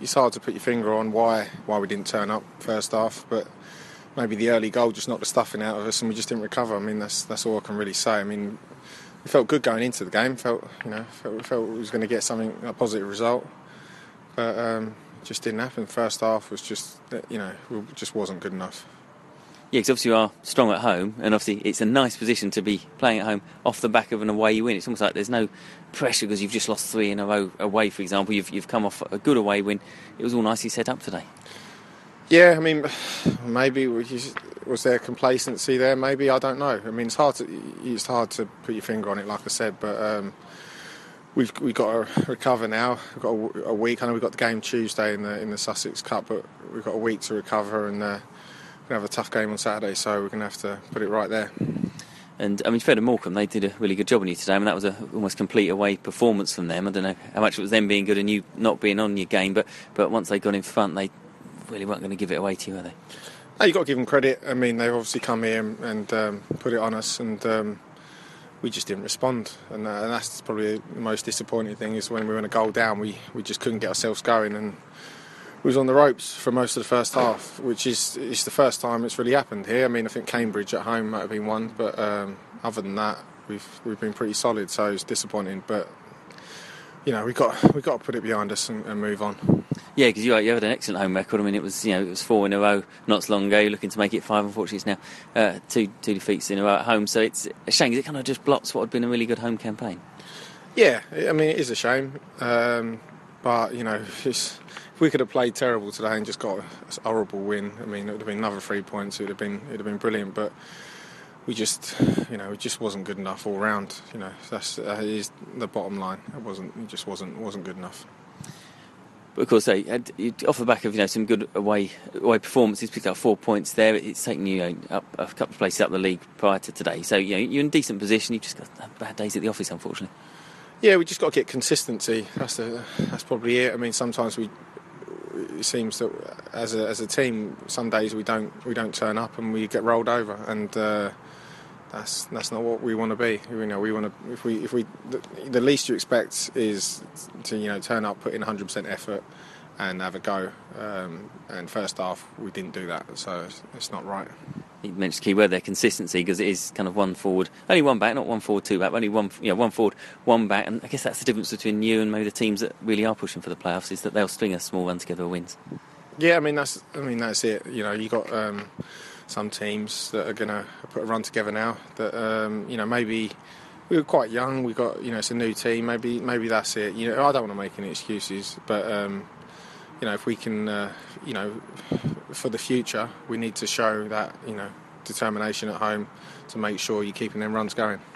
it's hard to put your finger on why we didn't turn up first half, but maybe the early goal just knocked the stuffing out of us, and we just didn't recover. I mean, that's all I can really say. I mean, we felt good going into the game. Felt we was going to get a positive result, but it just didn't happen. First half was just, just wasn't good enough. Yeah, because obviously you are strong at home, and obviously it's a nice position to be playing at home off the back of an away win. It's almost like there's no pressure because you've just lost 3 in a row away, for example. You've come off a good away win. It was all nicely set up today. Yeah, I mean, maybe was there complacency there? Maybe, I don't know. I mean, it's hard to put your finger on it, like I said, but we've got to recover now. We've got a week. I know we've got the game Tuesday in the Sussex Cup, but we've got a week to recover, and we're going to have a tough game on Saturday, so we're going to have to put it right there. And I mean, fair to Morecambe, they did a really good job on you today. I mean, that was a almost complete away performance from them. I don't know how much it was them being good and you not being on your game, but once they got in front, they really weren't going to give it away to you, were they? No, you've got to give them credit. I mean, they've obviously come here and put it on us, and we just didn't respond. And that's probably the most disappointing thing, is when we went a goal down, we just couldn't get ourselves going, and we was on the ropes for most of the first half, which is the first time it's really happened here. I mean, I think Cambridge at home might have been one, but other than that, we've been pretty solid. So it's disappointing, but we've got to put it behind us and move on. Yeah, because you had an excellent home record. I mean, it was 4 in a row not so long ago. You're looking to make it 5. Unfortunately, it's now two defeats in a row at home. So it's a shame, because it kind of just blots what had been a really good home campaign. Yeah, I mean, it is a shame, but if we could have played terrible today and just got a horrible win, I mean, it would have been another 3 points. It'd have been brilliant, but we just, it just wasn't good enough all round. That is the bottom line. It just wasn't good enough. But of course, off the back of some good away performances, picked up 4 points there. It's taken you up a couple of places up the league prior to today. So you're in a decent position. You've just got bad days at the office, unfortunately. Yeah, we just got to get consistency. That's probably it. I mean, sometimes it seems that as a team, some days we don't turn up and we get rolled over, and that's not what we want to be. We want to. The least you expect is to turn up, put in 100% effort, and have a go. And first half we didn't do that, so it's not right. You mentioned the key word there, consistency, because it is kind of one forward, only one back, not 1 forward, 2 back, only one forward, 1 back, and I guess that's the difference between you and maybe the teams that really are pushing for the playoffs, is that they'll string a small run together of wins. Yeah, I mean that's it. You got some teams that are going to put a run together now. That maybe we were quite young. We got it's a new team. Maybe that's it. I don't want to make any excuses, but if we can, for the future, we need to show that determination at home to make sure you're keeping them runs going.